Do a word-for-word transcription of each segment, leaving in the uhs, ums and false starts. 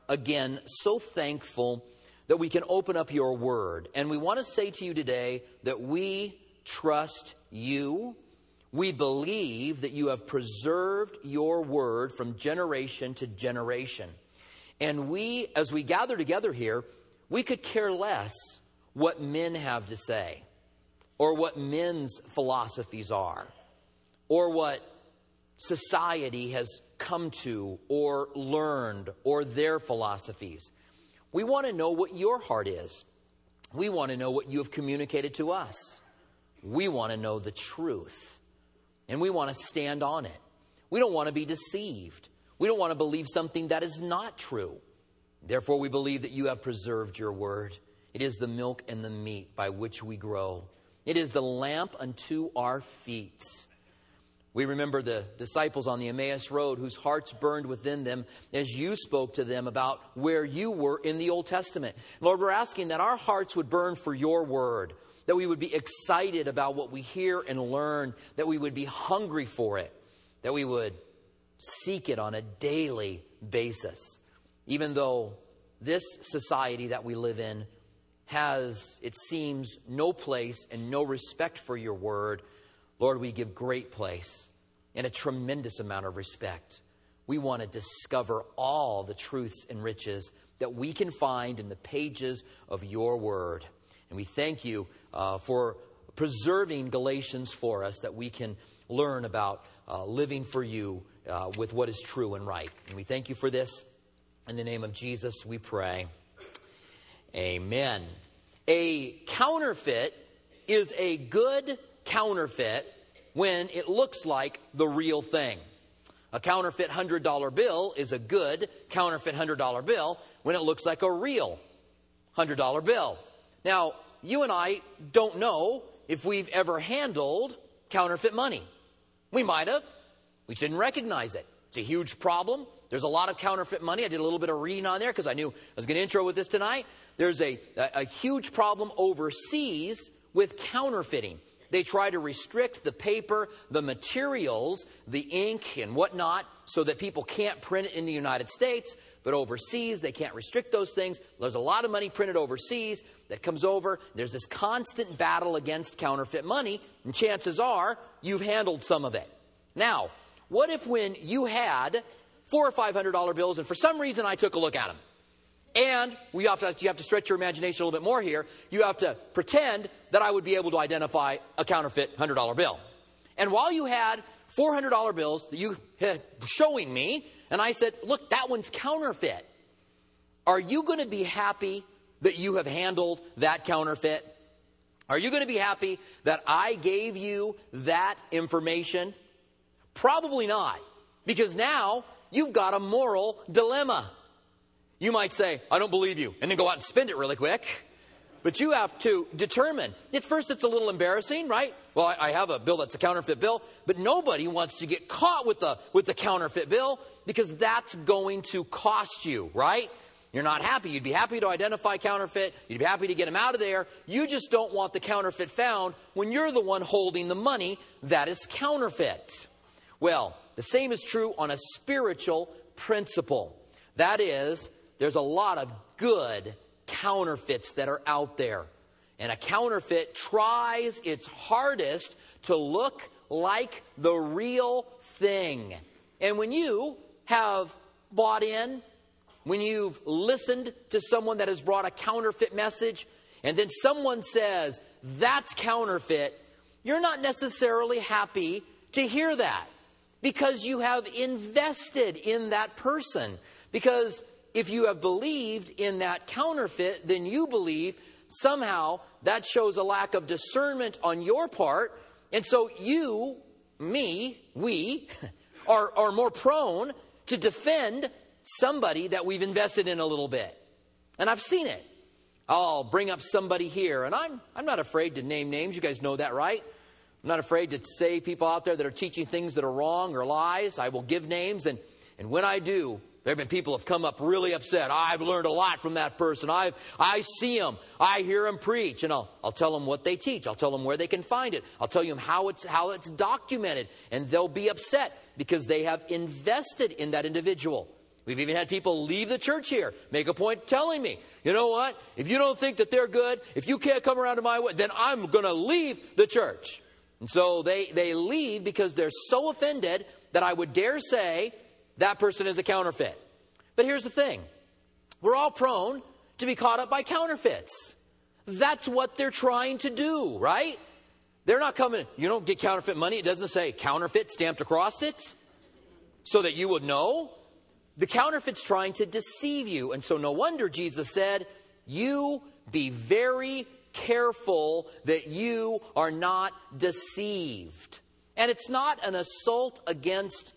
again, so thankful that we can open up your word. And we want to say to you today that we trust you. We believe that you have preserved your word from generation to generation. And we, as we gather together here, we could care less what men have to say, or what men's philosophies are, or what society has come to or learned, or their philosophies. We want to know what your heart is. We want to know what you have communicated to us. We want to know the truth. And we want to stand on it. We don't want to be deceived. We don't want to believe something that is not true. Therefore, we believe that you have preserved your word. It is the milk and the meat by which we grow. It is the lamp unto our feet. We remember the disciples on the Emmaus Road whose hearts burned within them as you spoke to them about where you were in the Old Testament. Lord, we're asking that our hearts would burn for your word, that we would be excited about what we hear and learn, that we would be hungry for it, that we would seek it on a daily basis. Even though this society that we live in has, it seems, no place and no respect for your word, Lord, we give great place and a tremendous amount of respect. We want to discover all the truths and riches that we can find in the pages of your word. And we thank you uh, for preserving Galatians for us, that we can learn about uh, living for you uh, with what is true and right. And we thank you for this. In the name of Jesus, we pray. Amen. A counterfeit is a good counterfeit when it looks like the real thing. A counterfeit one hundred dollar bill is a good counterfeit one hundred dollar bill when it looks like a real one hundred dollar bill. Now, you and I don't know if we've ever handled counterfeit money. We might have. We shouldn't recognize it. It's a huge problem. There's a lot of counterfeit money. I did a little bit of reading on there because I knew I was going to intro with this tonight. There's a, a, a huge problem overseas with counterfeiting. They try to restrict the paper, the materials, the ink and whatnot so that people can't print it in the United States. But overseas, they can't restrict those things. There's a lot of money printed overseas that comes over. There's this constant battle against counterfeit money. And chances are you've handled some of it. Now, what if when you had four or five hundred dollar bills and for some reason I took a look at them? And we have to, you have to stretch your imagination a little bit more here. You have to pretend that I would be able to identify a counterfeit one hundred dollar bill. And while you had four hundred dollar bills that you had showing me, and I said, look, that one's counterfeit. Are you going to be happy that you have handled that counterfeit? Are you going to be happy that I gave you that information? Probably not. Because now you've got a moral dilemma. You might say, I don't believe you, and then go out and spend it really quick. But you have to determine. At first, it's a little embarrassing, right? Well, I, I have a bill that's a counterfeit bill, but nobody wants to get caught with the, with the counterfeit bill because that's going to cost you, right? You're not happy. You'd be happy to identify counterfeit. You'd be happy to get them out of there. You just don't want the counterfeit found when you're the one holding the money that is counterfeit. Well, the same is true on a spiritual principle. That is, there's a lot of good counterfeits that are out there. And a counterfeit tries its hardest to look like the real thing. And when you have bought in, when you've listened to someone that has brought a counterfeit message, and then someone says, that's counterfeit, you're not necessarily happy to hear that because you have invested in that person. Because if you have believed in that counterfeit, then you believe somehow that shows a lack of discernment on your part. And so you, me, we are, are more prone to defend somebody that we've invested in a little bit. And I've seen it. I'll bring up somebody here, and I'm, I'm not afraid to name names. You guys know that, right? I'm not afraid to say people out there that are teaching things that are wrong or lies. I will give names, and, and when I do, there have been people who have come up really upset. I've learned a lot from that person. I I see them. I hear them preach. And I'll, I'll tell them what they teach. I'll tell them where they can find it. I'll tell them how it's, how it's documented. And they'll be upset because they have invested in that individual. We've even had people leave the church here, make a point telling me, you know what, if you don't think that they're good, if you can't come around to my way, then I'm going to leave the church. And so they, they leave because they're so offended that I would dare say that person is a counterfeit. But here's the thing. We're all prone to be caught up by counterfeits. That's what they're trying to do, right? They're not coming, you don't get counterfeit money. It doesn't say counterfeit stamped across it so that you would know. The counterfeit's trying to deceive you. And so no wonder Jesus said, you be very careful that you are not deceived. And it's not an assault against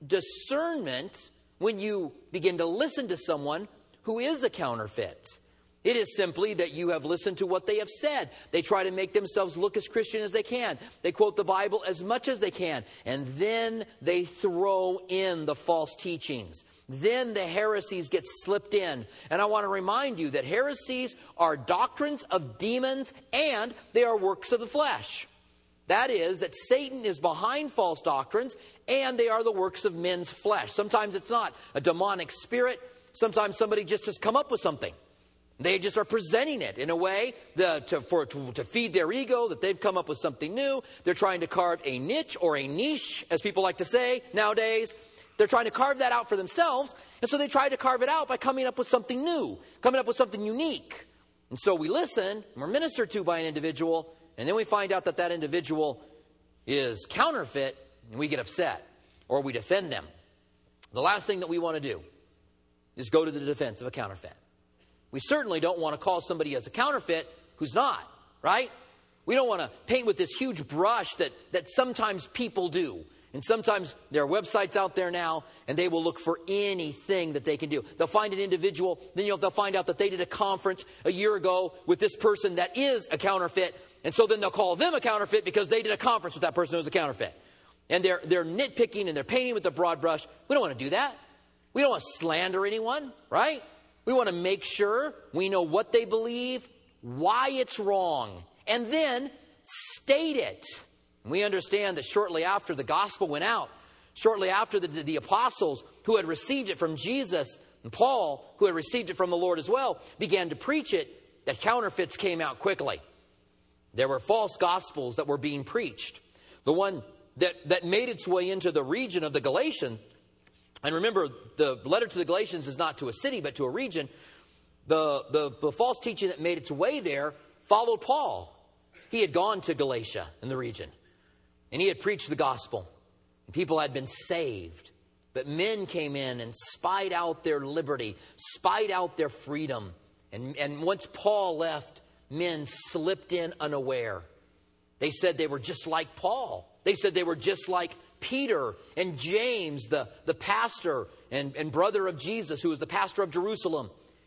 discernment when you begin to listen to someone who is a counterfeit. It is simply that you have listened to what they have said. They try to make themselves look as Christian as they can. They quote the Bible as much as they can. And then they throw in the false teachings. Then the heresies get slipped in. And I want to remind you that heresies are doctrines of demons and they are works of the flesh. That is, that Satan is behind false doctrines and they are the works of men's flesh. Sometimes it's not a demonic spirit. Sometimes somebody just has come up with something. They just are presenting it in a way the, to, for, to, to feed their ego, that they've come up with something new. They're trying to carve a niche or a niche, as people like to say nowadays. They're trying to carve that out for themselves. And so they try to carve it out by coming up with something new, coming up with something unique. And so we listen, and we're ministered to by an individual, and then we find out that that individual is counterfeit, and we get upset, or we defend them. The last thing that we want to do is go to the defense of a counterfeit. We certainly don't want to call somebody as a counterfeit who's not, right? We don't want to paint with this huge brush that, that sometimes people do. And sometimes there are websites out there now, and they will look for anything that they can do. They'll find an individual, then you'll, they'll find out that they did a conference a year ago with this person that is a counterfeit. And so then they'll call them a counterfeit because they did a conference with that person who's a counterfeit. And they're, they're nitpicking and they're painting with a broad brush. We don't want to do that. We don't want to slander anyone, right? We want to make sure we know what they believe, why it's wrong, and then state it. We understand that shortly after the gospel went out, shortly after the, the apostles who had received it from Jesus, and Paul, who had received it from the Lord as well, began to preach it, that counterfeits came out quickly. There were false gospels that were being preached. The one that, that made its way into the region of the Galatians, and remember, the letter to the Galatians is not to a city, but to a region. The, the, the false teaching that made its way there followed Paul. He had gone to Galatia in the region, and he had preached the gospel. And people had been saved. But men came in and spied out their liberty, spied out their freedom. And, and once Paul left, men slipped in unaware. They said they were just like Paul. They said they were just like Peter and James, the, the pastor and, and brother of Jesus, who was the pastor of Jerusalem.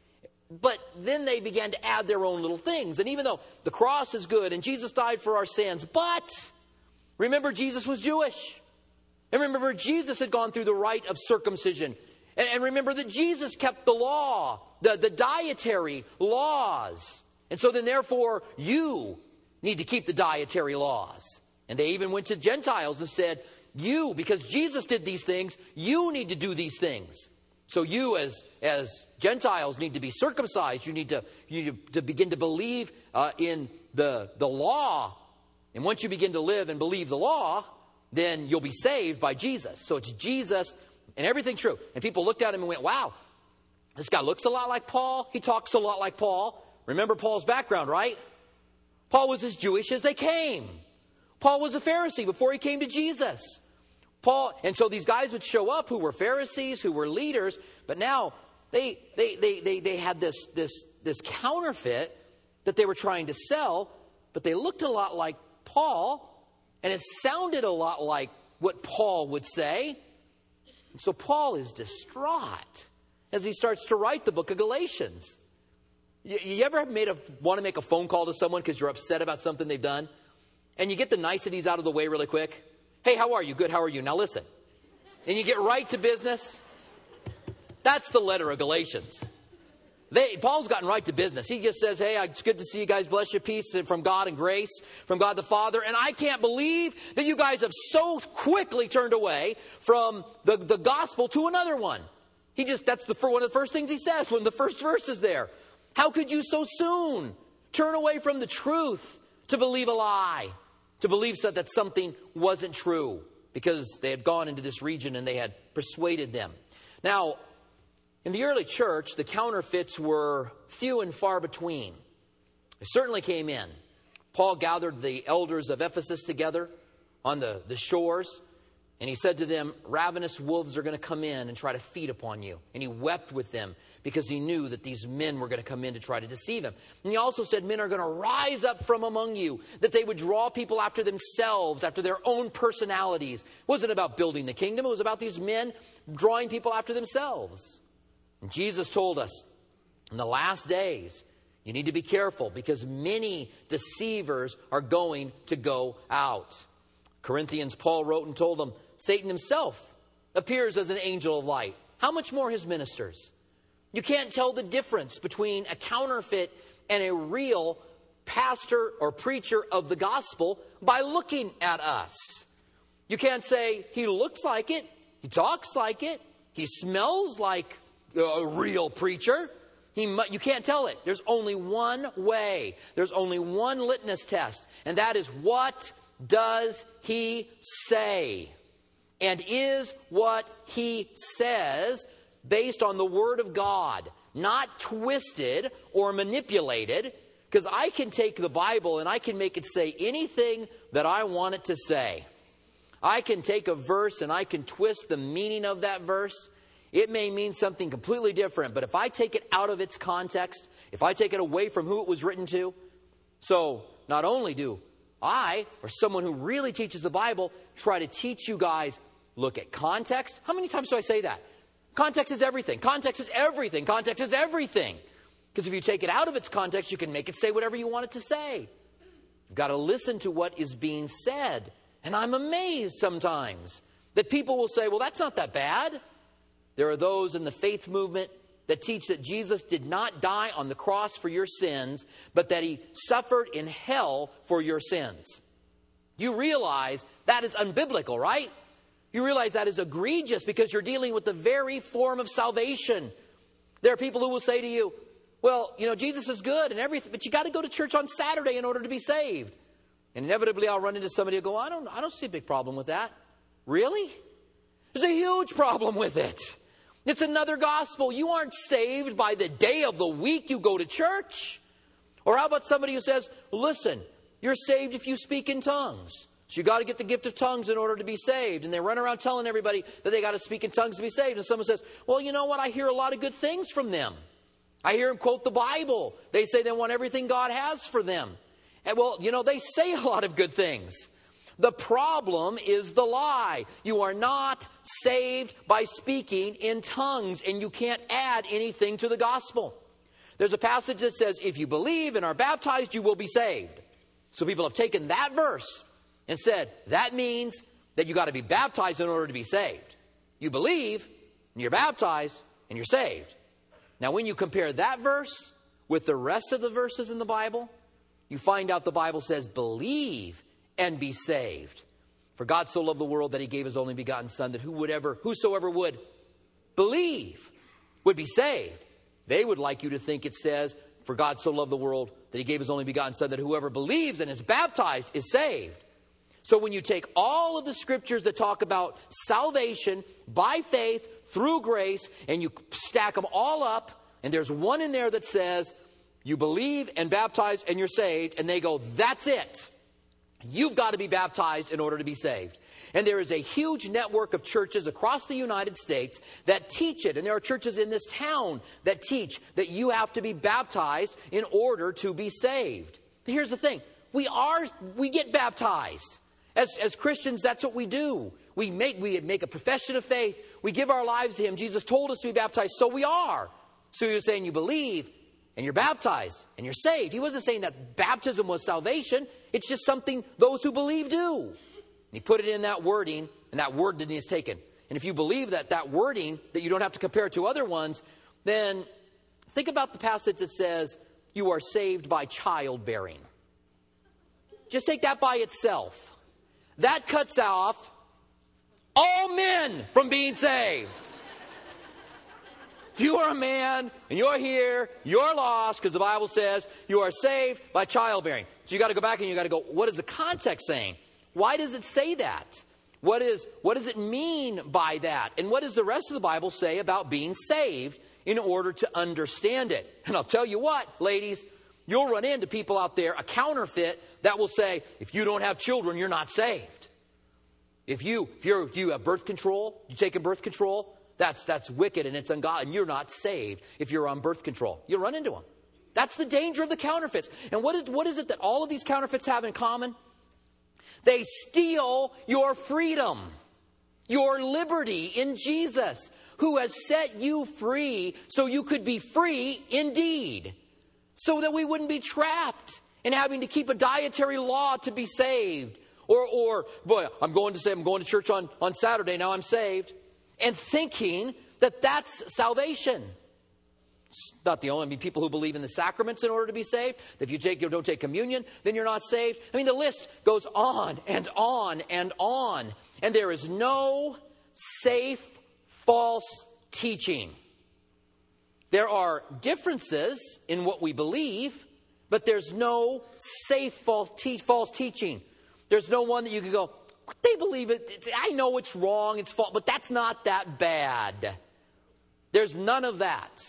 But then they began to add their own little things. And even though the cross is good and Jesus died for our sins, but remember, Jesus was Jewish. And remember, Jesus had gone through the rite of circumcision. And, and remember that Jesus kept the law, the, the dietary laws. And so then therefore, you need to keep the dietary laws. And they even went to Gentiles and said, you, because Jesus did these things, you need to do these things. So you as, as Gentiles need to be circumcised. You need to, you need to begin to believe uh, in the, the law. And once you begin to live and believe the law, then you'll be saved by Jesus. So it's Jesus and everything true. And people looked at him and went, wow, this guy looks a lot like Paul. He talks a lot like Paul. Remember Paul's background, right? Paul was as Jewish as they came. Paul was a Pharisee before he came to Jesus. Paul, and so these guys would show up who were Pharisees, who were leaders, but now they they they they, they had this, this, this counterfeit that they were trying to sell, but they looked a lot like Paul, and it sounded a lot like what Paul would say. And so Paul is distraught as he starts to write the book of Galatians. You, you ever made a, want to make a phone call to someone because you're upset about something they've done? And you get the niceties out of the way really quick? Hey, how are you? Good, how are you? Now listen. And you get right to business. That's the letter of Galatians. They, Paul's gotten right to business. He just says, hey, it's good to see you guys. Bless you. Peace from God and grace from God the Father. And I can't believe that you guys have so quickly turned away from the, the gospel to another one. He just, that's the, one of the first things he says when the first verse is there. How could you so soon turn away from the truth to believe a lie? To believe so that something wasn't true because they had gone into this region and they had persuaded them. Now, in the early church, the counterfeits were few and far between. They certainly came in. Paul gathered the elders of Ephesus together on the, the shores, and he said to them, ravenous wolves are going to come in and try to feed upon you. And he wept with them because he knew that these men were going to come in to try to deceive him. And he also said men are going to rise up from among you, that they would draw people after themselves, after their own personalities. It wasn't about building the kingdom. It was about these men drawing people after themselves. And Jesus told us, in the last days, you need to be careful because many deceivers are going to go out. Corinthians, Paul wrote and told them, Satan himself appears as an angel of light. How much more his ministers? You can't tell the difference between a counterfeit and a real pastor or preacher of the gospel by looking at us. You can't say, he looks like it, he talks like it, he smells like a real preacher. He, you can't tell it. There's only one way. There's only one litmus test, and that is, what does he say? And is what he says based on the Word of God, not twisted or manipulated? Because I can take the Bible and I can make it say anything that I want it to say. I can take a verse and I can twist the meaning of that verse. It may mean something completely different, but if I take it out of its context, if I take it away from who it was written to, so not only do I, or someone who really teaches the Bible, try to teach you guys, look at context. How many times do I say that? Context is everything. Context is everything. Context is everything. Because if you take it out of its context, you can make it say whatever you want it to say. You've got to listen to what is being said. And I'm amazed sometimes that people will say, well, that's not that bad. There are those in the faith movement that teach that Jesus did not die on the cross for your sins, but that he suffered in hell for your sins. You realize that is unbiblical, right? You realize that is egregious because you're dealing with the very form of salvation. There are people who will say to you, well, you know, Jesus is good and everything, but you got to go to church on Saturday in order to be saved. And inevitably I'll run into somebody who will go, I don't, I don't see a big problem with that. Really? There's a huge problem with it. It's another gospel. You aren't saved by the day of the week you go to church. Or how about somebody who says, listen, you're saved if you speak in tongues. So you got to get the gift of tongues in order to be saved. And they run around telling everybody that they got to speak in tongues to be saved. And someone says, well, you know what? I hear a lot of good things from them. I hear them quote the Bible. They say they want everything God has for them. And well, you know, they say a lot of good things. The problem is the lie. You are not saved by speaking in tongues, and you can't add anything to the gospel. There's a passage that says, if you believe and are baptized, you will be saved. So people have taken that verse and said, that means that you got to be baptized in order to be saved. You believe, and you're baptized, and you're saved. Now, when you compare that verse with the rest of the verses in the Bible, you find out the Bible says, believe and be saved. For God so loved the world that he gave his only begotten Son, that who would ever, whosoever would believe would be saved. They would like you to think it says, for God so loved the world that he gave his only begotten Son, that whoever believes and is baptized is saved. So when you take all of the scriptures that talk about salvation by faith through grace, and you stack them all up, and there's one in there that says, you believe and baptize and you're saved, and they go, that's it. You've got to be baptized in order to be saved. And there is a huge network of churches across the United States that teach it. And there are churches in this town that teach that you have to be baptized in order to be saved. But here's the thing. We are, we get baptized. As, as Christians, that's what we do. We make, we make a profession of faith. We give our lives to him. Jesus told us to be baptized, so we are. So he was saying you believe and you're baptized and you're saved. He wasn't saying that baptism was salvation. It's just something those who believe do. And he put it in that wording, and that wording is taken. And if you believe that that wording, that you don't have to compare it to other ones, then think about the passage that says you are saved by childbearing. Just take that by itself. That cuts off all men from being saved. If you are a man and you're here, you're lost, because the Bible says you are saved by childbearing. So you got to go back and you got to go, what is the context saying? Why does it say that? What is, what does it mean by that? And what does the rest of the Bible say about being saved in order to understand it? And I'll tell you what, ladies, you'll run into people out there, a counterfeit, that will say, if you don't have children, you're not saved. If you, if you're, if you have birth control, you taking birth control, that's, that's wicked and it's ungodly, and you're not saved if you're on birth control. You'll run into them. That's the danger of the counterfeits. And what is, what is it that all of these counterfeits have in common? They steal your freedom, your liberty in Jesus, who has set you free so you could be free indeed, so that we wouldn't be trapped in having to keep a dietary law to be saved. Or, or boy, I'm going to say I'm going to church on, on Saturday, now I'm saved, and thinking that that's salvation. It's not the only, I mean, people who believe in the sacraments in order to be saved. If you take, you don't take communion, then you're not saved. I mean, the list goes on and on and on. And there is no safe, false teaching. There are differences in what we believe, but there's no safe, false, te- false teaching. There's no one that you can go, they believe it. It's, I know it's wrong, it's false, but that's not that bad. There's none of that.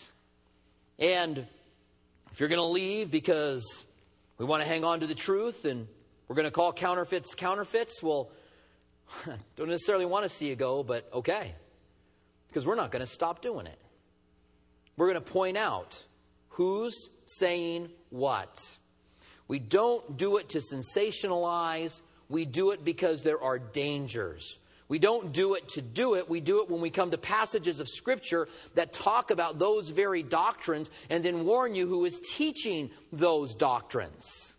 And if you're going to leave because we want to hang on to the truth and we're going to call counterfeits counterfeits, well, don't necessarily want to see you go, but okay. Because we're not going to stop doing it. We're going to point out who's saying what. We don't do it to sensationalize. We do it because there are dangers. We don't do it to do it. We do it when we come to passages of Scripture that talk about those very doctrines and then warn you who is teaching those doctrines.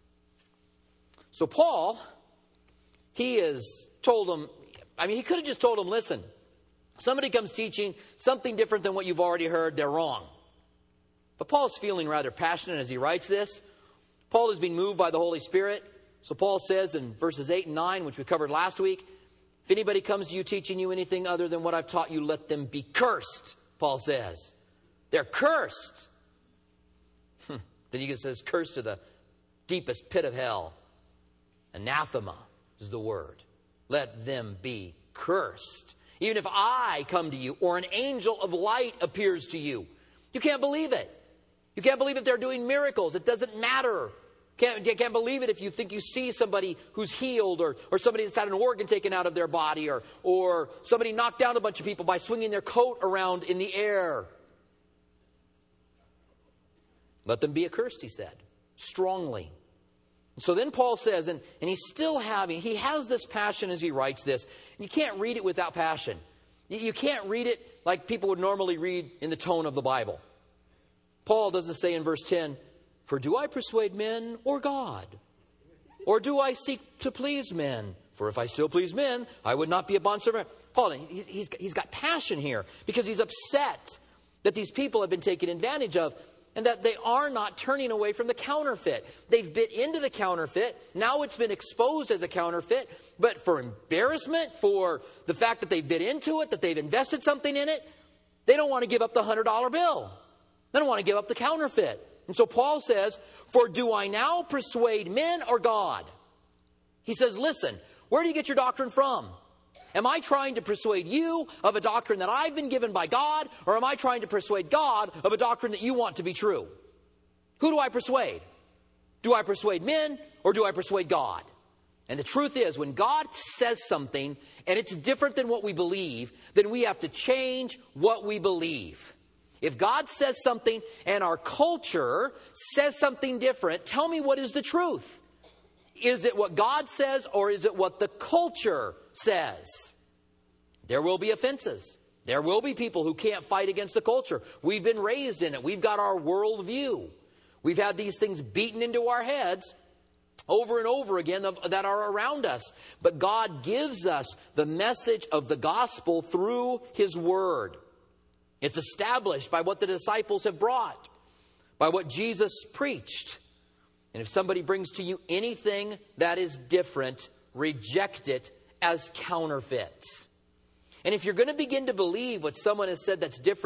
So Paul, he has told them, I mean, he could have just told them, listen, somebody comes teaching something different than what you've already heard, they're wrong. But Paul's feeling rather passionate as he writes this. Paul is being moved by the Holy Spirit. So Paul says in verses eight and nine, which we covered last week, if anybody comes to you teaching you anything other than what I've taught you, let them be cursed, Paul says. They're cursed. Hmm. Then he says, cursed to the deepest pit of hell. Anathema is the word. Let them be cursed. Even if I come to you or an angel of light appears to you, you can't believe it. You can't believe if they're doing miracles. It doesn't matter. Can't, you can't believe it if you think you see somebody who's healed or, or somebody that's had an organ taken out of their body or, or somebody knocked down a bunch of people by swinging their coat around in the air. Let them be accursed, he said, strongly. So then Paul says, and, and he's still having, he has this passion as he writes this. And you can't read it without passion. You, you can't read it like people would normally read in the tone of the Bible. Paul doesn't say in verse ten, for do I persuade men or God? Or do I seek to please men? For if I still please men, I would not be a bondservant. Paul, he's, he's got passion here because he's upset that these people have been taken advantage of and that they are not turning away from the counterfeit. They've bit into the counterfeit. Now it's been exposed as a counterfeit. But for embarrassment, for the fact that they've bit into it, that they've invested something in it, they don't want to give up the one hundred dollar bill. They don't want to give up the counterfeit. And so Paul says, for do I now persuade men or God? He says, listen, where do you get your doctrine from? Am I trying to persuade you of a doctrine that I've been given by God? Or am I trying to persuade God of a doctrine that you want to be true? Who do I persuade? Do I persuade men or do I persuade God? And the truth is, when God says something and it's different than what we believe, then we have to change what we believe. If God says something and our culture says something different, tell me what is the truth. Is it what God says or is it what the culture says? There will be offenses. There will be people who can't fight against the culture. We've been raised in it. We've got our worldview. We've had these things beaten into our heads over and over again that are around us. But God gives us the message of the gospel through His Word. It's established by what the disciples have brought, by what Jesus preached. And if somebody brings to you anything that is different, reject it as counterfeit. And if you're going to begin to believe what someone has said that's different,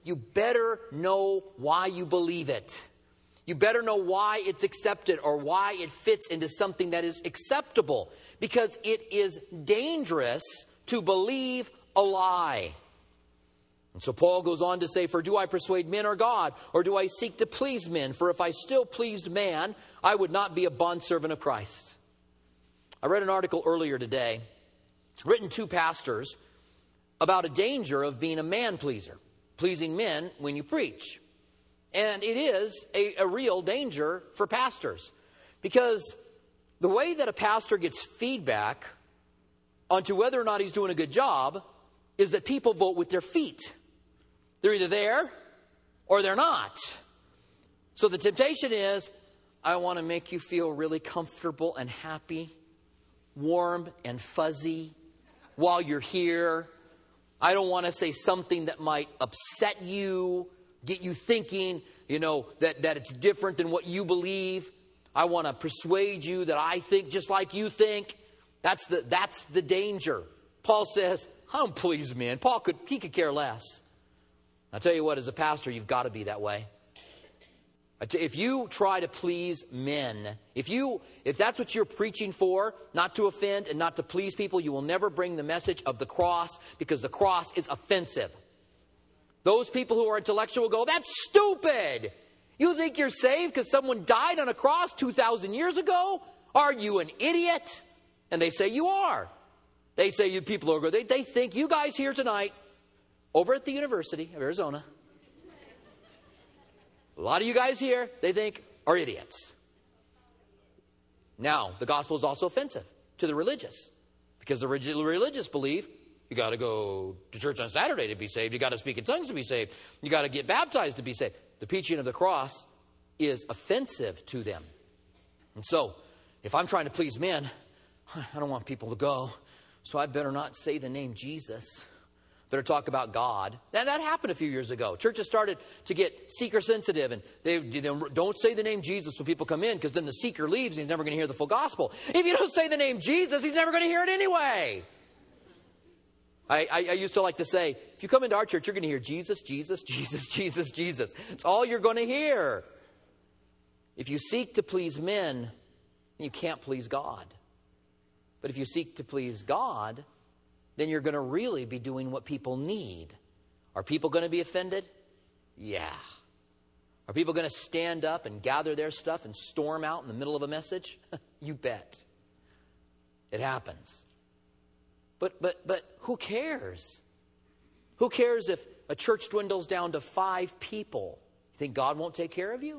you better know why you believe it. You better know why it's accepted or why it fits into something that is acceptable. Because it is dangerous to believe a lie. And so Paul goes on to say, for do I persuade men or God, or do I seek to please men? For if I still pleased man, I would not be a bondservant of Christ. I read an article earlier today, written to pastors, about a danger of being a man pleaser, pleasing men when you preach. And it is a, a real danger for pastors, because the way that a pastor gets feedback onto whether or not he's doing a good job is that people vote with their feet. They're either there or they're not. So the temptation is, I want to make you feel really comfortable and happy, warm and fuzzy while you're here. I don't want to say something that might upset you, get you thinking, you know, that, that it's different than what you believe. I want to persuade you that I think just like you think. That's the, that's the danger. Paul says, I don't please men. Paul could, he could care less. I'll tell you what, as a pastor, you've got to be that way. If you try to please men, if you, if that's what you're preaching for, not to offend and not to please people, you will never bring the message of the cross, because the cross is offensive. Those people who are intellectual go, that's stupid. You think you're saved because someone died on a cross two thousand years ago? Are you an idiot? And they say you are. They say you people are, they, they think you guys here tonight, over at the University of Arizona, a lot of you guys here, they think, are idiots. Now, the gospel is also offensive to the religious, because the religious believe you got to go to church on Saturday to be saved. You got to speak in tongues to be saved. You got to get baptized to be saved. The preaching of the cross is offensive to them. And so, if I'm trying to please men, I don't want people to go, so I better not say the name Jesus. Better talk about God. Now, that happened a few years ago. Churches started to get seeker sensitive, and they, they don't say the name Jesus when people come in, because then the seeker leaves and he's never going to hear the full gospel. If you don't say the name Jesus, he's never going to hear it anyway. I, I, I used to like to say, if you come into our church, you're going to hear Jesus, Jesus, Jesus, Jesus, Jesus. It's all you're going to hear. If you seek to please men, you can't please God. But if you seek to please God, then you're going to really be doing what people need. Are people going to be offended? Yeah. Are people going to stand up and gather their stuff and storm out in the middle of a message? You bet. It happens. But but but who cares? Who cares if a church dwindles down to five people? You think God won't take care of you?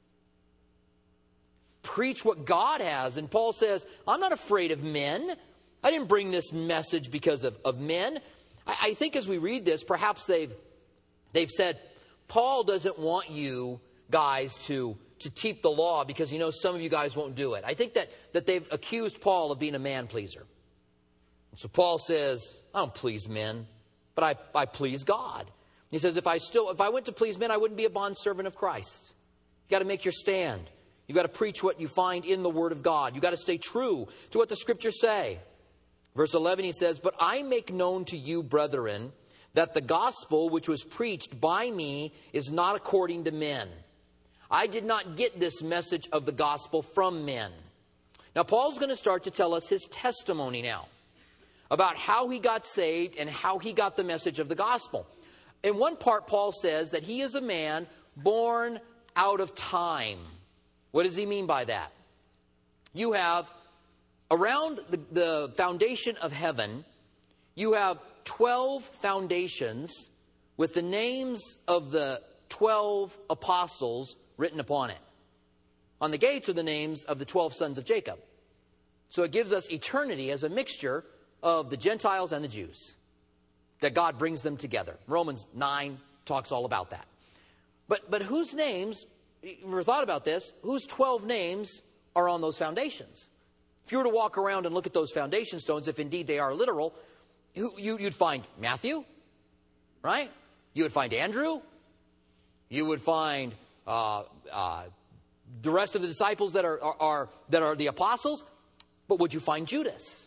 Preach what God has. And Paul says, I'm not afraid of men. I didn't bring this message because of, of men. I, I think as we read this, perhaps they've they've said, Paul doesn't want you guys to, to keep the law because he knows some of you guys won't do it. I think that, that they've accused Paul of being a man pleaser. So Paul says, I don't please men, but I, I please God. He says, if I still if I went to please men, I wouldn't be a bondservant of Christ. You got to make your stand. You got to preach what you find in the Word of God. You got to stay true to what the Scriptures say. Verse eleven, he says, but I make known to you, brethren, that the gospel which was preached by me is not according to men. I did not get this message of the gospel from men. Now, Paul's going to start to tell us his testimony now about how he got saved and how he got the message of the gospel. In one part, Paul says that he is a man born out of time. What does he mean by that? You have, around the, the foundation of heaven, you have twelve foundations with the names of the twelve apostles written upon it. On the gates are the names of the twelve sons of Jacob. So it gives us eternity as a mixture of the Gentiles and the Jews, that God brings them together. Romans nine talks all about that. But but whose names, you ever thought about this, whose twelve names are on those foundations? If you were to walk around and look at those foundation stones, if indeed they are literal, you, you, you'd find Matthew, right? You would find Andrew. You would find uh, uh, the rest of the disciples that are, are, are that are the apostles. But would you find Judas?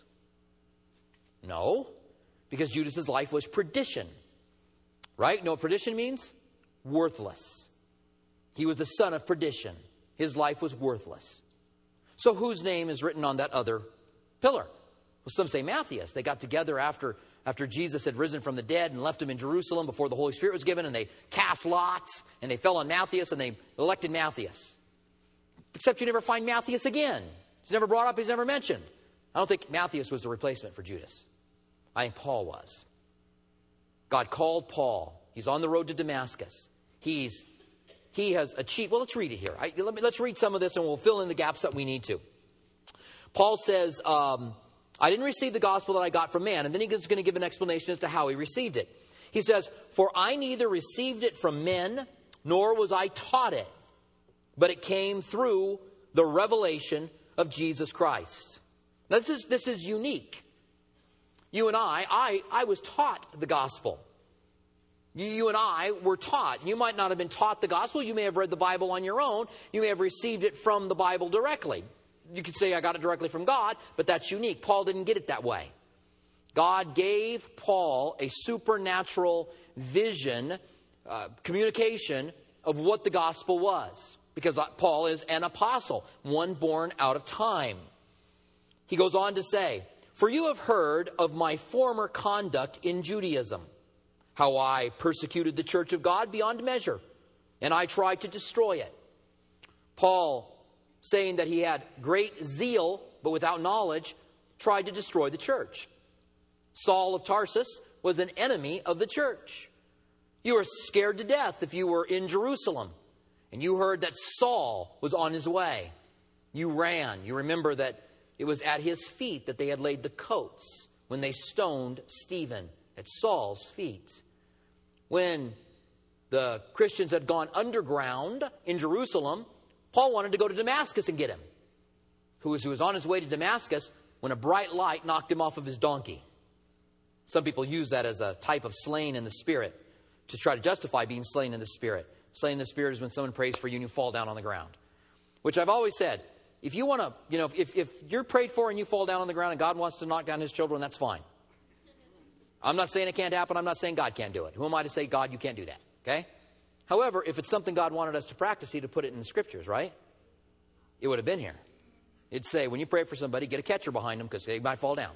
No, because Judas's life was perdition. Right? You know what perdition means? worthless. He was the son of perdition. His life was worthless. So whose name is written on that other pillar? Well, some say Matthias. They got together after, after Jesus had risen from the dead and left him in Jerusalem before the Holy Spirit was given, and they cast lots, and they fell on Matthias, and they elected Matthias. Except you never find Matthias again. He's never brought up, he's never mentioned. I don't think Matthias was the replacement for Judas. I think Paul was. God called Paul. He's on the road to Damascus. He's, he has achieved, well, let's read it here. I, let me, let's read some of this and we'll fill in the gaps that we need to. Paul says, um, I didn't receive the gospel that I got from man. And then he's going to give an explanation as to how he received it. He says, for I neither received it from men, nor was I taught it, but it came through the revelation of Jesus Christ. Now, this is, this is unique. You and I, I, I was taught the gospel. You, you and I were taught. You might not have been taught the gospel. You may have read the Bible on your own. You may have received it from the Bible directly. You could say, I got it directly from God, but that's unique. Paul didn't get it that way. God gave Paul a supernatural vision, uh, communication of what the gospel was. Because Paul is an apostle, one born out of time. He goes on to say, for you have heard of my former conduct in Judaism, how I persecuted the church of God beyond measure, and I tried to destroy it. Paul, saying that he had great zeal, but without knowledge, tried to destroy the church. Saul of Tarsus was an enemy of the church. You were scared to death if you were in Jerusalem and you heard that Saul was on his way. You ran. You remember that it was at his feet that they had laid the coats when they stoned Stephen, at Saul's feet. When the Christians had gone underground in Jerusalem, Paul wanted to go to Damascus and get him. Who was, who was on his way to Damascus when a bright light knocked him off of his donkey. Some people use that as a type of slain in the spirit to try to justify being slain in the spirit. Slain in the spirit is when someone prays for you and you fall down on the ground. Which I've always said, if you want to, you know, if, if you're prayed for and you fall down on the ground and God wants to knock down his children, that's fine. I'm not saying it can't happen. I'm not saying God can't do it. Who am I to say, God, you can't do that? Okay? However, if it's something God wanted us to practice, he'd have put it in the scriptures, right? It would have been here. It'd say, when you pray for somebody, get a catcher behind them because they might fall down.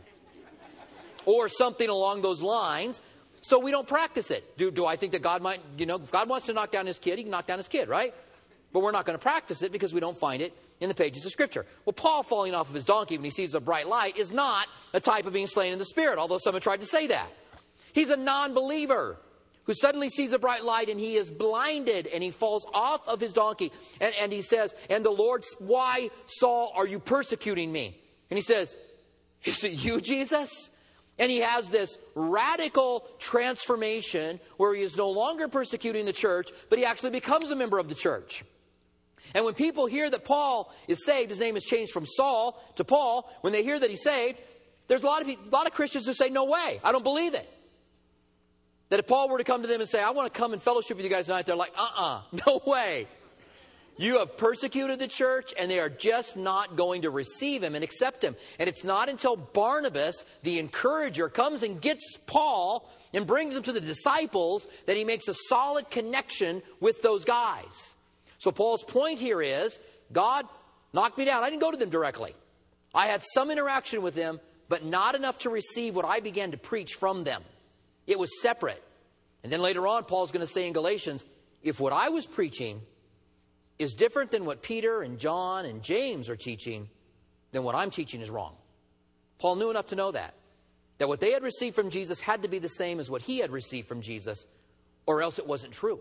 Or something along those lines, so we don't practice it. Do, do I think that God might, you know, if God wants to knock down his kid, he can knock down his kid, right? But we're not going to practice it because we don't find it in the pages of Scripture. Well, Paul falling off of his donkey when he sees a bright light is not a type of being slain in the Spirit, although someone tried to say that. He's a non-believer who suddenly sees a bright light and he is blinded and he falls off of his donkey. And, and he says, and the Lord, why, Saul, are you persecuting me? And he says, is it you, Jesus? And he has this radical transformation where he is no longer persecuting the church, but he actually becomes a member of the church. And when people hear that Paul is saved, his name is changed from Saul to Paul. When they hear that he's saved, there's a lot of, a lot of Christians who say, no way, I don't believe it. That if Paul were to come to them and say, I want to come and fellowship with you guys tonight, they're like, uh-uh, no way. You have persecuted the church, and they are just not going to receive him and accept him. And it's not until Barnabas, the encourager, comes and gets Paul and brings him to the disciples that he makes a solid connection with those guys. So Paul's point here is, God knocked me down. I didn't go to them directly. I had some interaction with them, but not enough to receive what I began to preach from them. It was separate. And then later on, Paul's going to say in Galatians, if what I was preaching is different than what Peter and John and James are teaching, then what I'm teaching is wrong. Paul knew enough to know that. That what they had received from Jesus had to be the same as what he had received from Jesus, or else it wasn't true.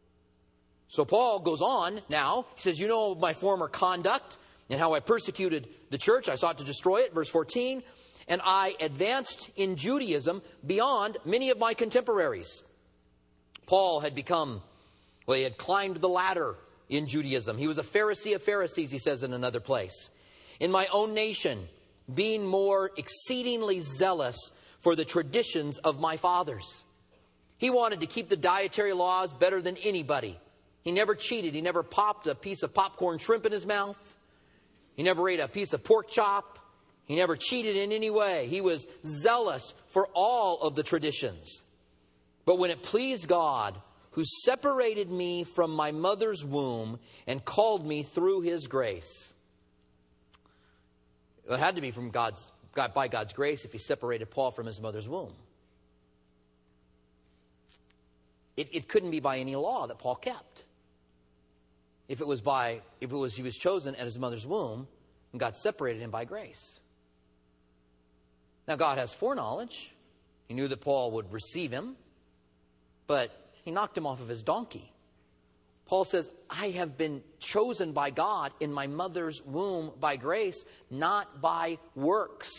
So Paul goes on now. He says, you know my former conduct and how I persecuted the church. I sought to destroy it. Verse fourteen. And I advanced in Judaism beyond many of my contemporaries. Paul had become, well, he had climbed the ladder in Judaism. He was a Pharisee of Pharisees, he says in another place. In my own nation, being more exceedingly zealous for the traditions of my fathers. He wanted to keep the dietary laws better than anybody. He never cheated. He never popped a piece of popcorn shrimp in his mouth. He never ate a piece of pork chop. He never cheated in any way. He was zealous for all of the traditions. But when it pleased God who separated me from my mother's womb and called me through his grace. It had to be from God's, God, by God's grace if he separated Paul from his mother's womb. It, it couldn't be by any law that Paul kept. If it was by, if it was he was chosen at his mother's womb, and God separated him by grace. Now God has foreknowledge. He knew that Paul would receive him, but he knocked him off of his donkey. Paul says, I have been chosen by God in my mother's womb by grace, not by works.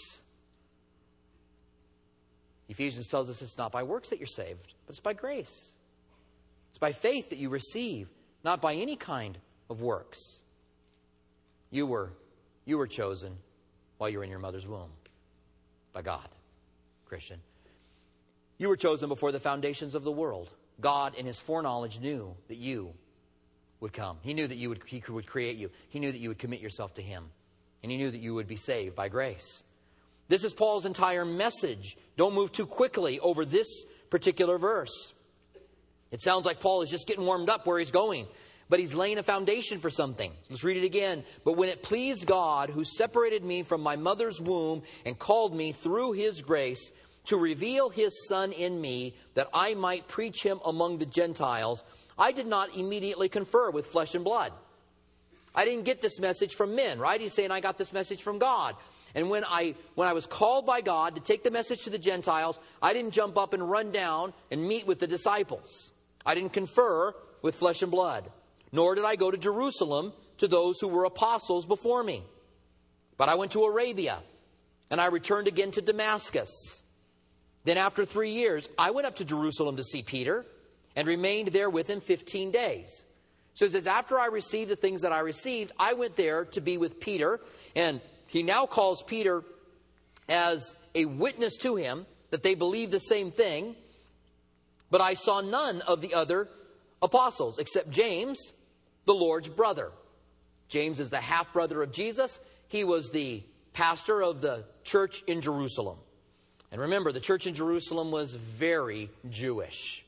Ephesians tells us it's not by works that you're saved, but it's by grace. It's by faith that you receive, not by any kind of works. You were, you were chosen while you were in your mother's womb by God, Christian. You were chosen before the foundations of the world. God, in his foreknowledge, knew that you would come. He knew that you would, he would create you. He knew that you would commit yourself to him. And he knew that you would be saved by grace. This is Paul's entire message. Don't move too quickly over this particular verse. It sounds like Paul is just getting warmed up where he's going. But he's laying a foundation for something. Let's read it again. But when it pleased God, who separated me from my mother's womb and called me through his grace to reveal his Son in me, that I might preach him among the Gentiles, I did not immediately confer with flesh and blood. I didn't get this message from men, right? He's saying I got this message from God. And when I when I was called by God to take the message to the Gentiles, I didn't jump up and run down and meet with the disciples. I didn't confer with flesh and blood. Nor did I go to Jerusalem to those who were apostles before me. But I went to Arabia, and I returned again to Damascus. Then after three years, I went up to Jerusalem to see Peter, and remained there with him fifteen days. So it says, after I received the things that I received, I went there to be with Peter, and he now calls Peter as a witness to him that they believe the same thing. But I saw none of the other apostles except James, the Lord's brother. James is the half-brother of Jesus. He was the pastor of the church in Jerusalem. And remember, the church in Jerusalem was very Jewish.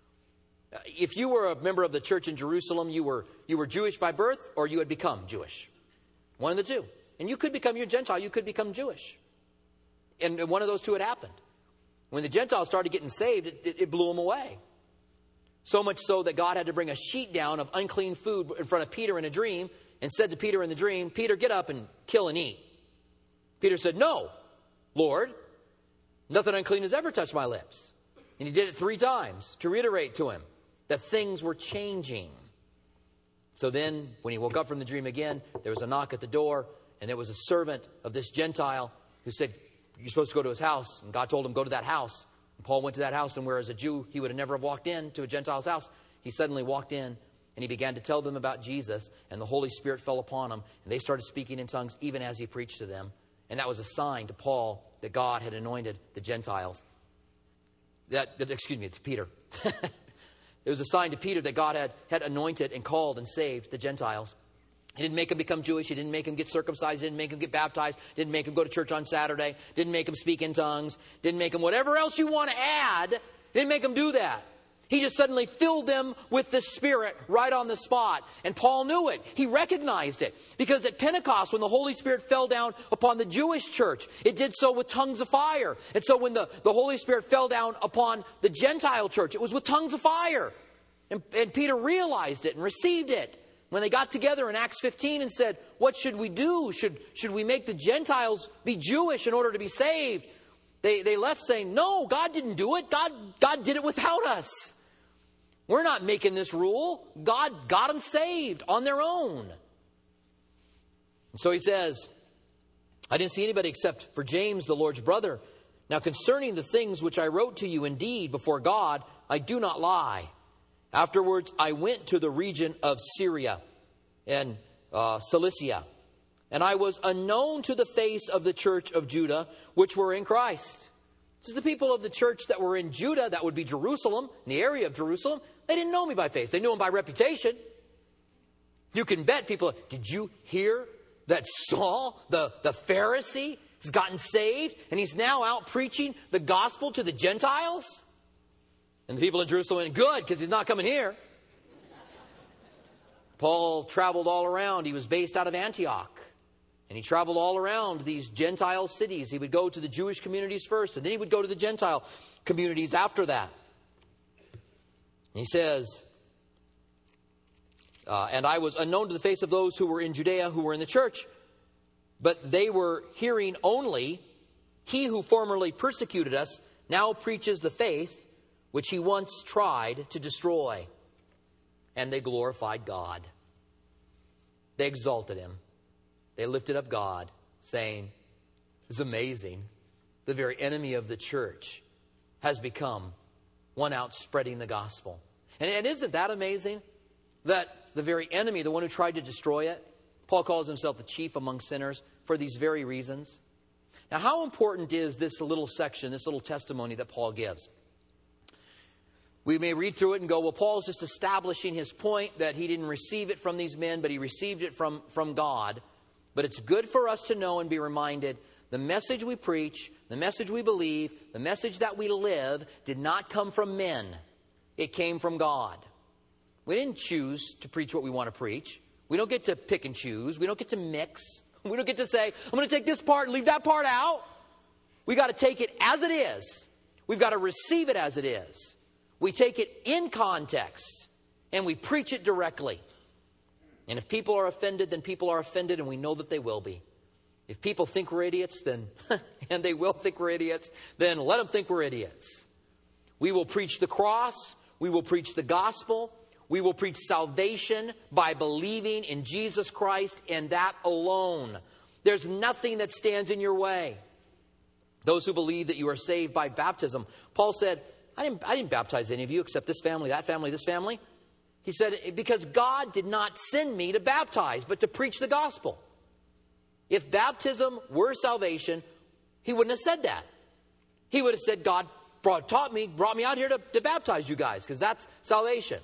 If you were a member of the church in Jerusalem, you were, you were Jewish by birth, or you had become Jewish. One of the two. And you could become, you're Gentile, you could become Jewish. And one of those two had happened. When the Gentiles started getting saved, it, it, it blew them away. So much so that God had to bring a sheet down of unclean food in front of Peter in a dream, and said to Peter in the dream, Peter, get up and kill and eat. Peter said, no, Lord, nothing unclean has ever touched my lips. And he did it three times to reiterate to him that things were changing. So then, when he woke up from the dream again, there was a knock at the door, and there was a servant of this Gentile who said, you're supposed to go to his house. And God told him, go to that house. And Paul went to that house, and whereas a Jew, he would have never have walked in to a Gentile's house, he suddenly walked in, and he began to tell them about Jesus, and the Holy Spirit fell upon him, and they started speaking in tongues even as he preached to them. And that was a sign to Paul that God had anointed the Gentiles. That, that excuse me, it's Peter. It was a sign to Peter that God had, had anointed and called and saved the Gentiles. He didn't make them become Jewish. He didn't make them get circumcised. He didn't make them get baptized. Didn't make them go to church on Saturday. Didn't make them speak in tongues. Didn't make them whatever else you want to add. Didn't make them do that. He just suddenly filled them with the Spirit right on the spot. And Paul knew it. He recognized it. Because at Pentecost, when the Holy Spirit fell down upon the Jewish church, it did so with tongues of fire. And so when the, the Holy Spirit fell down upon the Gentile church, it was with tongues of fire. And, and Peter realized it and received it. When they got together in Acts fifteen and said, what should we do? Should, should we make the Gentiles be Jewish in order to be saved? They, they left saying, no, God didn't do it. God, God did it without us. We're not making this rule. God got them saved on their own. And so he says, I didn't see anybody except for James, the Lord's brother. Now concerning the things which I wrote to you, indeed, before God, I do not lie. Afterwards, I went to the region of Syria and uh, Cilicia, and I was unknown to the face of the church of Judah, which were in Christ. This is the people of the church that were in Judah, that would be Jerusalem, in the area of Jerusalem. They didn't know me by face. They knew him by reputation. You can bet people, did you hear that Saul, the, the Pharisee, has gotten saved, and he's now out preaching the gospel to the Gentiles? And the people in Jerusalem went, good, because he's not coming here. Paul traveled all around. He was based out of Antioch. And he traveled all around these Gentile cities. He would go to the Jewish communities first, and then he would go to the Gentile communities after that. And he says, uh, and I was unknown to the face of those who were in Judea, who were in the church, but they were hearing only, he who formerly persecuted us now preaches the faith which he once tried to destroy. And they glorified God. They exalted him. They lifted up God, saying, it's amazing. The very enemy of the church has become one out spreading the gospel. And, and isn't that amazing? That the very enemy, the one who tried to destroy it, Paul calls himself the chief among sinners for these very reasons. Now, how important is this little section, this little testimony that Paul gives? We may read through it and go, well, Paul's just establishing his point that he didn't receive it from these men, but he received it from, from God. But it's good for us to know and be reminded, the message we preach, the message we believe, the message that we live did not come from men. It came from God. We didn't choose to preach what we want to preach. We don't get to pick and choose. We don't get to mix. We don't get to say, I'm going to take this part and leave that part out. We got to take it as it is. We've got to receive it as it is. We take it in context and we preach it directly. And if people are offended, then people are offended, and we know that they will be. If people think we're idiots, then, and they will think we're idiots, then let them think we're idiots. We will preach the cross. We will preach the gospel. We will preach salvation by believing in Jesus Christ and that alone. There's nothing that stands in your way. Those who believe that you are saved by baptism. Paul said, I didn't, I didn't baptize any of you except this family, that family, this family. He said, because God did not send me to baptize, but to preach the gospel. If baptism were salvation, he wouldn't have said that. He would have said, God brought, taught me, brought me out here to, to baptize you guys, because that's salvation.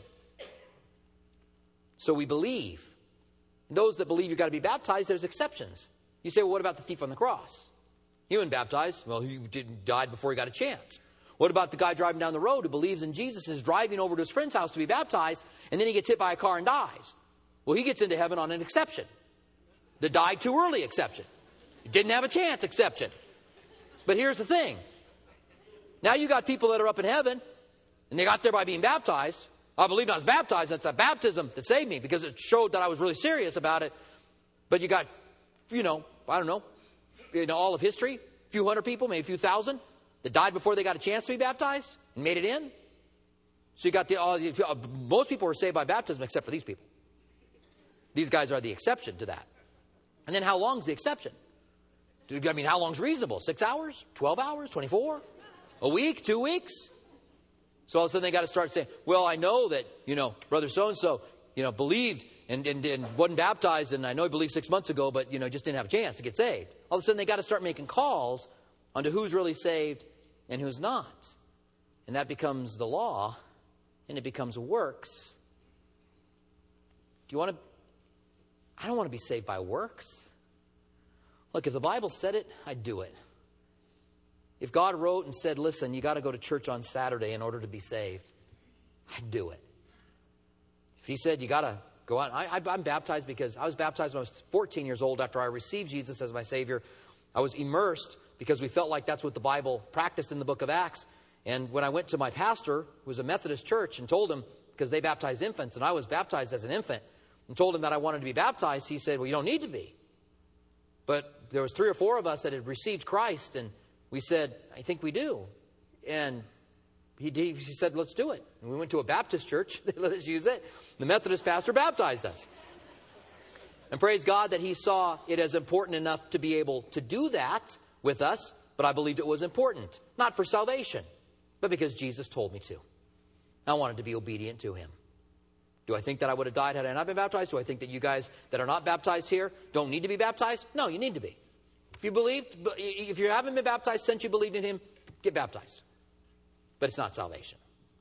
So we believe. Those that believe you've got to be baptized, there's exceptions. You say, well, what about the thief on the cross? He wasn't baptized. Well, he didn't died before he got a chance. What about the guy driving down the road who believes in Jesus and is driving over to his friend's house to be baptized, and then he gets hit by a car and dies? Well, he gets into heaven on an exception. The died too early exception. He didn't have a chance exception. But here's the thing. Now you got people that are up in heaven, and they got there by being baptized. I believe I was baptized. That's a baptism that saved me because it showed that I was really serious about it. But you got, you know, I don't know, in all of history, a few hundred people, maybe a few thousand, that died before they got a chance to be baptized and made it in. So you got the, all the most people were saved by baptism except for these people. These guys are the exception to that. And then how long's the exception? I mean, how long's reasonable? Six hours? Twelve hours? Twenty-four? A week? Two weeks? So all of a sudden they got to start saying, well, I know that, you know, brother so-and-so, you know, believed and, and, and wasn't baptized, and I know he believed six months ago, but, you know, just didn't have a chance to get saved. All of a sudden they got to start making calls onto who's really saved and who's not. And that becomes the law, and it becomes works. Do you want to... I don't want to be saved by works. Look, if the Bible said it, I'd do it. If God wrote and said, listen, you got to go to church on Saturday in order to be saved, I'd do it. If he said you got to go out, I, I, I'm baptized because I was baptized when I was fourteen years old after I received Jesus as my Savior. I was immersed because we felt like that's what the Bible practiced in the book of Acts. And when I went to my pastor, who was a Methodist church, and told him, because they baptized infants, and I was baptized as an infant, and told him that I wanted to be baptized, he said, well, you don't need to be. But there was three or four of us that had received Christ, and we said, I think we do. And he, he, he said, let's do it. And we went to a Baptist church. They let us use it. The Methodist pastor baptized us. And praise God that he saw it as important enough to be able to do that with us. But I believed it was important. Not for salvation, but because Jesus told me to. I wanted to be obedient to him. Do I think that I would have died had I not been baptized? Do I think that you guys that are not baptized here don't need to be baptized? No, you need to be. If you believed, if you haven't been baptized since you believed in him, get baptized. But it's not salvation.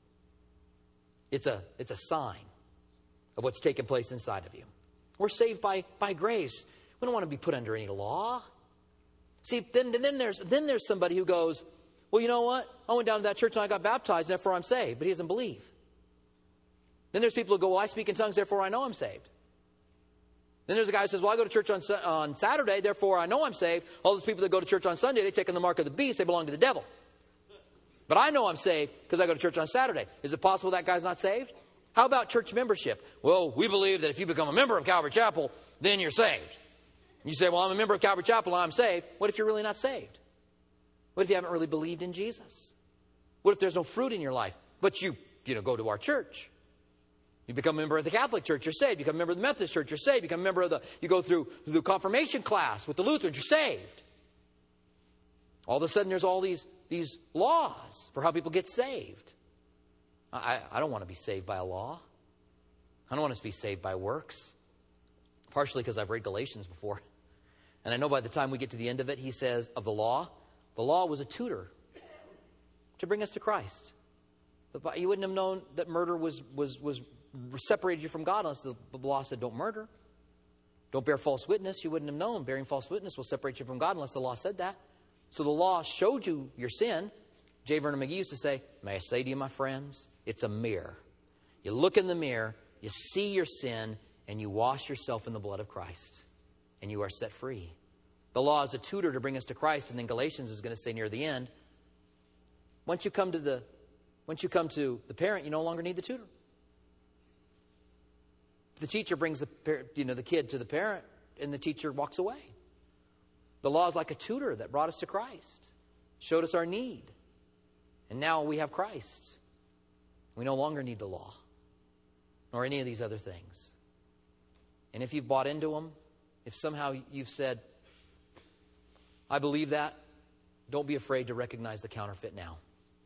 It's a, it's a sign of what's taken place inside of you. We're saved by, by grace. We don't want to be put under any law. See, then, then, there's, then there's somebody who goes, Well, you know what? I went down to that church and I got baptized, therefore I'm saved. But he doesn't believe. Then there's people who go, well, I speak in tongues, therefore I know I'm saved. Then there's a guy who says, well, I go to church on, on Saturday, therefore I know I'm saved. All those people that go to church on Sunday, they take on the mark of the beast, they belong to the devil. But I know I'm saved because I go to church on Saturday. Is it possible that guy's not saved? How about church membership? Well, we believe that if you become a member of Calvary Chapel, then you're saved. You say, well, I'm a member of Calvary Chapel, I'm saved. What if you're really not saved? What if you haven't really believed in Jesus? What if there's no fruit in your life, but you, you know, go to our church? You become a member of the Catholic Church, you're saved. You become a member of the Methodist Church, you're saved. You become a member of the, you go through the confirmation class with the Lutherans, you're saved. All of a sudden there's all these, these laws for how people get saved. I, I don't want to be saved by a law. I don't want us to be saved by works. Partially because I've read Galatians before. And I know by the time we get to the end of it, he says of the law, the law was a tutor to bring us to Christ. You wouldn't have known that murder was, was, was separated you from God unless the law said don't murder. Don't bear false witness. You wouldn't have known bearing false witness will separate you from God unless the law said that. So the law showed you your sin. J. Vernon McGee used to say, may I say to you, my friends, it's a mirror. You look in the mirror, you see your sin, and you wash yourself in the blood of Christ. And you are set free. The law is a tutor to bring us to Christ. And then Galatians is going to say near the end, once you come to the, once you come to the parent, you no longer need the tutor. The teacher brings the, you know, the kid to the parent, and the teacher walks away. The law is like a tutor that brought us to Christ, showed us our need. And now we have Christ. We no longer need the law, nor any of these other things. And if you've bought into them, if somehow you've said, I believe that, don't be afraid to recognize the counterfeit now.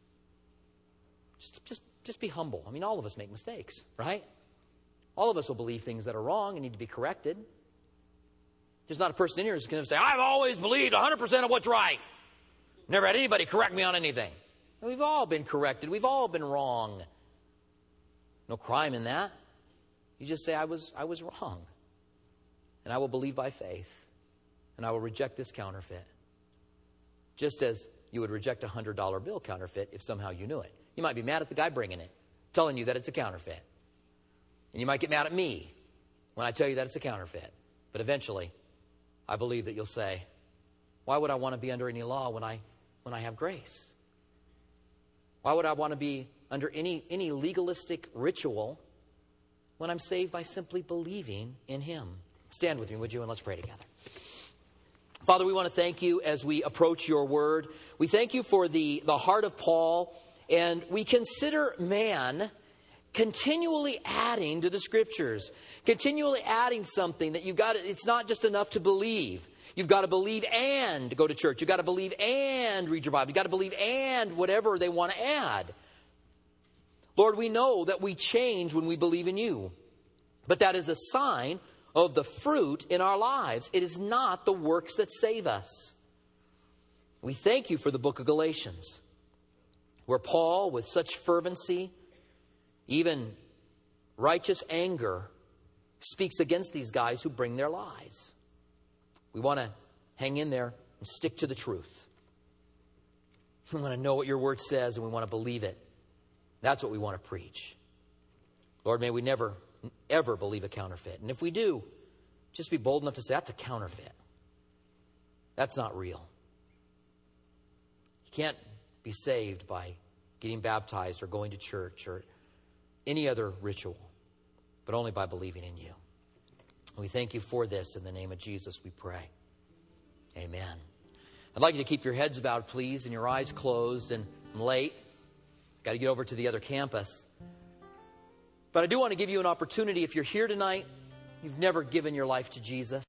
Just, just, just be humble. I mean, all of us make mistakes, right? All of us will believe things that are wrong and need to be corrected. There's not a person in here who's going to say, I've always believed one hundred percent of what's right. Never had anybody correct me on anything. We've all been corrected. We've all been wrong. No crime in that. You just say, I was, I was wrong. And I will believe by faith. And I will reject this counterfeit. Just as you would reject a one hundred dollar bill counterfeit if somehow you knew it. You might be mad at the guy bringing it, telling you that it's a counterfeit. And you might get mad at me when I tell you that it's a counterfeit. But eventually, I believe that you'll say, why would I want to be under any law when I, when I have grace? Why would I want to be under any, any legalistic ritual when I'm saved by simply believing in him? Stand with me, would you, and let's pray together. Father, we want to thank you as we approach your word. We thank you for the, the heart of Paul, and we consider man continually adding to the scriptures, continually adding something that you've got to, it's not just enough to believe. You've got to believe and go to church. You've got to believe and read your Bible. You've got to believe and whatever they want to add. Lord, we know that we change when we believe in you. But that is a sign of the fruit in our lives. It is not the works that save us. We thank you for the book of Galatians, where Paul, with such fervency, even righteous anger, speaks against these guys who bring their lies. We want to hang in there and stick to the truth. We want to know what your word says, and we want to believe it. That's what we want to preach. Lord, may we never, ever believe a counterfeit. And if we do, just be bold enough to say, that's a counterfeit. That's not real. You can't be saved by getting baptized or going to church or any other ritual, but only by believing in you. We thank you for this. In the name of Jesus, we pray. Amen. I'd like you to keep your heads bowed, please, and your eyes closed. And I'm late. Got to get over to the other campus. But I do want to give you an opportunity. If you're here tonight, you've never given your life to Jesus.